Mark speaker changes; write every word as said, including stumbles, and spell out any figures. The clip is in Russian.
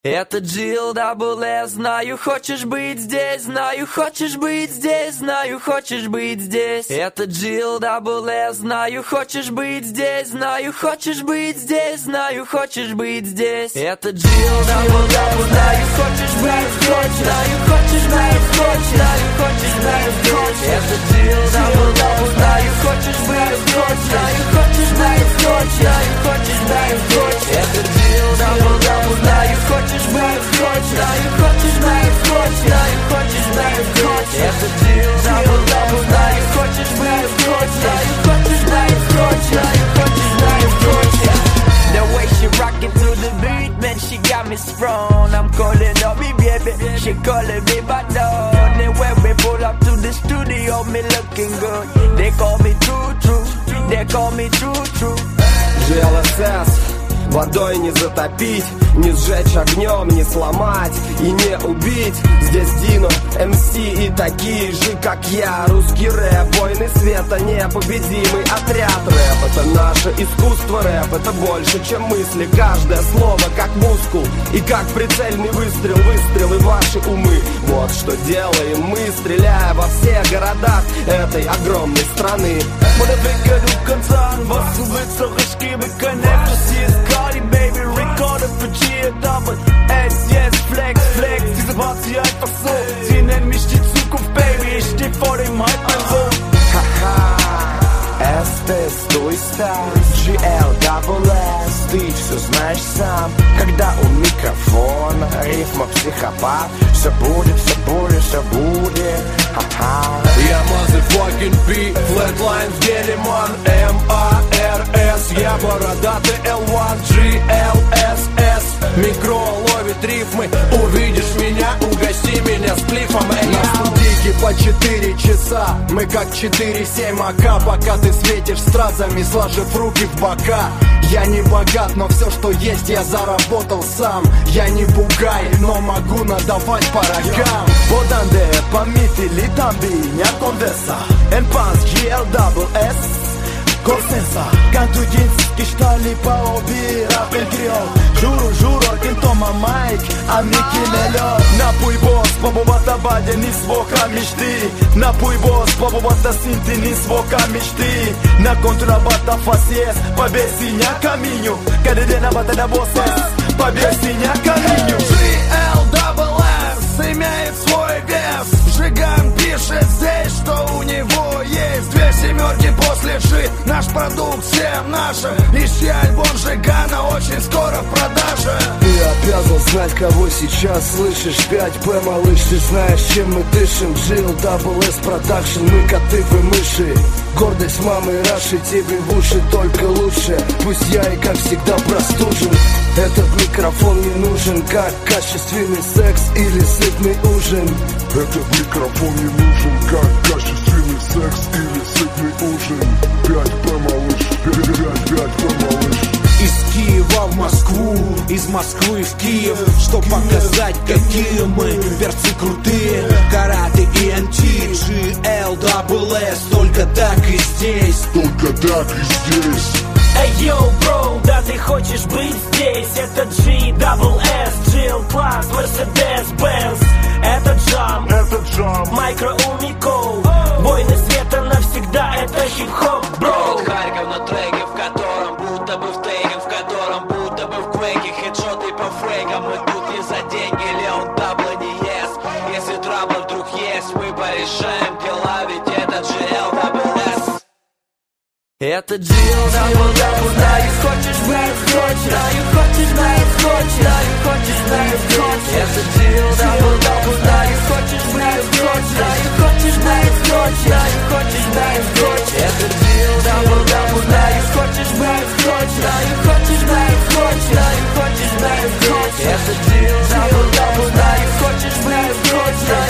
Speaker 1: Это джи эл дабл эс, знаю, хочешь быть здесь, знаю, хочешь быть здесь, знаю, хочешь быть здесь. Это джи эл дабл эс, знаю, хочешь быть здесь, знаю, хочешь быть здесь, знаю, хочешь быть здесь. Это джи эл дабл эс, знаю, хочешь быть здесь, знаю, хочешь быть здесь, знаю, хочешь быть здесь. Это джи эл дабл эс, знаю, хочешь быть здесь, знаю, хочешь быть здесь, знаю, хочешь быть здесь. Это джи эл дабл эс, знаю, хочешь быть здесь, знаю, хочешь быть здесь, знаю, хочешь быть здесь. Это джи эл дабл эс, знаю, хочешь быть здесь, знаю, хочешь быть здесь, знаю, хочешь быть здесь. The way she rockin' to the beat, man, she got me sprung. I'm calling up me baby, she calling me Badon. And when we pull up to the studio, me looking good. They call me True True, they call me True True.
Speaker 2: джи эл эс эс, водой не затопить, не сжечь огнем, не сломать и не убить. Здесь Дино, эм си и такие же, как я. Русский рэп, войны света, непобедимый отряд. Рэп — это наше искусство, рэп — это больше, чем мысли. Каждое слово как мускул и как прицельный выстрел. Выстрелы в ваши умы, вот что делаем мы, стреляя во всех городах этой огромной страны.
Speaker 3: Baby, recorded für G Double S, yes, flex, flex, diese Party einfach so. Sie nennen mich die Zukunft, Baby, ich steh vor dem Hype, mein Sohn.
Speaker 2: Ха-ха, эс тэ, стой, стой, джи эл дабл эс, ты все знаешь сам. Когда у микрофона рифма психопат, все будет, все будет, все будет. Ха-ха.
Speaker 4: Я motherfucking B, Flatline в деле, ман, эм а эр эс. Я бородатый эл один, джи эл эс эс. Микро ловит рифмы, увидишь меня, угости меня сплифом. На студийке по четыре часа, мы как четыре семь АК. Пока ты светишь стразами, сложив руки в бока. Я не богат, но все, что есть, я заработал сам. Я не бугай, но могу надавать по рогам.
Speaker 3: По данде, по мифили, тамби, не конверса. Энпанс, джи эл дабл эс, консенса. Canto jeans que está ali pra ouvir a Pedriol. Juro, juro, quem toma mic, a Mickey melhor. Напой босс, побывата бадя, не свока мечты. Напой босс, побывата синти, не свока мечты. Na contrabata facies, побег синя каминю. Cadê na batalha vocês, побег синя каминю.
Speaker 4: джи эл дабл эс имеет свой вес. Жиган пишет здесь, что у него есть две семерки после G. Наш продукт всем нашим. Ищи альбом Жигана, очень скоро в продаже.
Speaker 5: Ты обязан знать, кого сейчас слышишь. пять пэ, малыш, ты знаешь, чем мы дышим. джи эл дабл эс Production, мы коты, вы мыши. Гордость мамы Раши, тебе в уши только лучше. Пусть я и как всегда простужен. Этот микрофон не нужен, как качественный секс или сытный ужин.
Speaker 6: Этот микрофон не нужен, как качественный секс или сытный ужин. пять пэ, малыш, пять пэ, малыш.
Speaker 4: Из Киева в Москву, из Москвы в Киев, чтоб показать, какие мы перцы крутые. Караты и эн ти, джи эл дабл эс, только так и здесь,
Speaker 6: только так и здесь.
Speaker 3: Эй, йоу, бро, да ты хочешь быть здесь? Это джи дабл эс, джи эл класс, Mercedes-Benz. Это джам,
Speaker 6: это джам,
Speaker 3: Майкро Умикол. Войны света навсегда, это хип-хоп, бро.
Speaker 1: Харьков на треке, в котором будто бы в тейген, в котором будто бы в квейке. Хедшоты по фейкам, мы тут не за деньги, Леон Дабло не ест. Если трабл вдруг есть, мы порешаем дела, ведь это джи эл дабл эс. Это джи эл дабл эс, знаю, хочешь быть хочешь, знаю, хочешь быть хочешь, знаю, хочешь быть хочешь. Это джи эл дабл эс, знаю, хочешь быть хочешь, знаю, хочешь быть хочешь, знаю, хочешь быть хочешь. Это джи эл дабл эс, знаю, хочешь быть хочешь, знаю, хочешь быть хочешь, знаю, хочешь быть хочешь. Это джи эл дабл эс, знаю, хочешь быть хочешь.